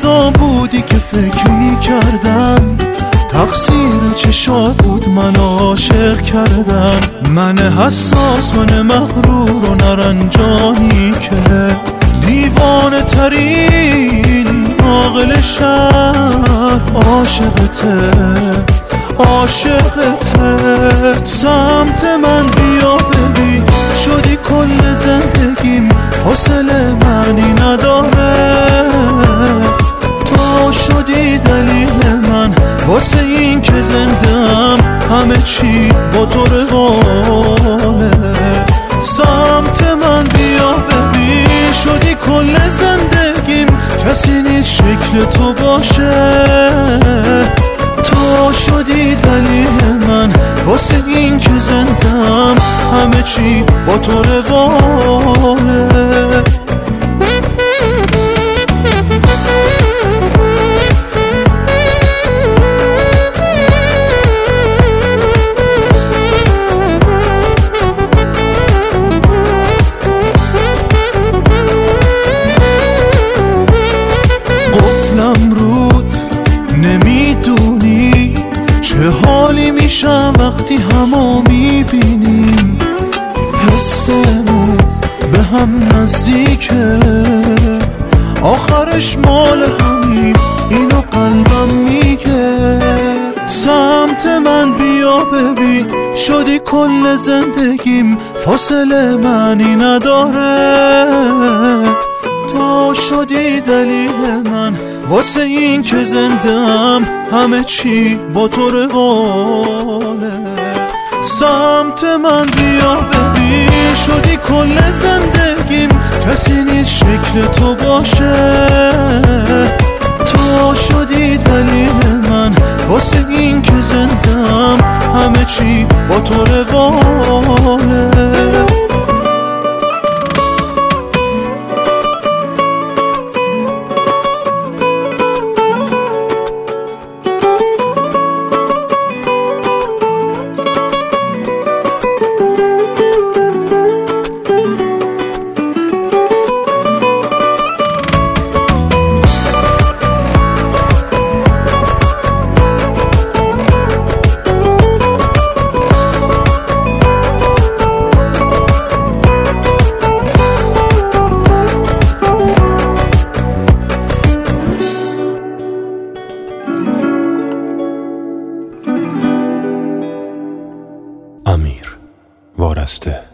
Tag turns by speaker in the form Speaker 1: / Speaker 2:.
Speaker 1: لحظا بودی که فکر می کردم تقصیر چشات بود من عاشق کردم. من حساس، من مغرور و نرنجانی که دیوانه ترین عاقل شهر عاشقته سمت من بیا ببین شدی کل زندگیم فاصله معنی نداره. تو شدی دلیل من واسه این که زندم همه چی با تو رواله. سمت من بیا ببین شدی کل زندگیم کسی نیست شکل تو باشه. تو شدی دلیل من واسه این که زندم همه چی با تو رواله. قفلم رود نمیدونی چه حالی میشم وقتی همو میبینیم. حسمون به هم نزدیکه آخرش مال همیم اینو قلبم میگه. سمت من بیا ببین شدی کل زندگیم فاصله معنی نداره. تو شدی دلیل من واسه این که زندم همه چی با تو رواله. سمت من بیا ببین شدی کل زندگیم کسی نیست شکل تو باشه. تو شدی دلیل من واسه این که زندم همه چی با تو رواله.
Speaker 2: امیر وارسته.